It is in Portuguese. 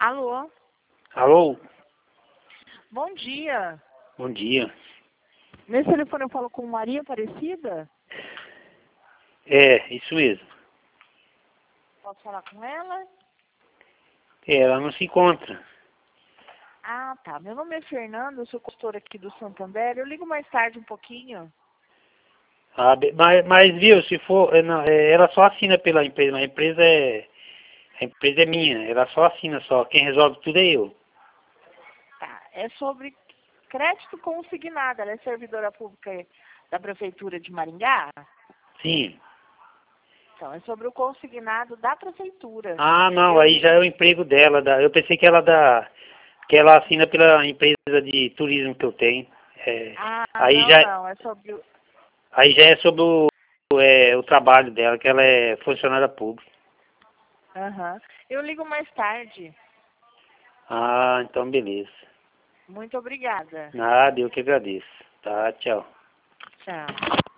Alô? Alô? Bom dia. Bom dia. Nesse telefone eu falo com Maria Aparecida? É, isso mesmo. Posso falar com ela? Ela não se encontra. Ah, tá. Meu nome é Fernanda, eu sou consultora aqui do Santander. Eu ligo mais tarde um pouquinho. Ah, mas viu, se for, ela só assina pela empresa, a empresa é minha, ela só assina só, quem resolve tudo é eu. Tá. É sobre crédito consignado. Ela é servidora pública da Prefeitura de Maringá? Sim. Então, é sobre o consignado da Prefeitura. Ah, não, Eu aí ligo... já é o emprego dela, eu pensei que que ela assina pela empresa de turismo que eu tenho. É, Ah, aí não, já, não. É sobre o... aí já é sobre o trabalho dela, que ela é funcionária pública. Aham. Eu ligo mais tarde. Ah, então beleza. Muito obrigada. Nada, eu que agradeço. Tá, tchau. Tchau.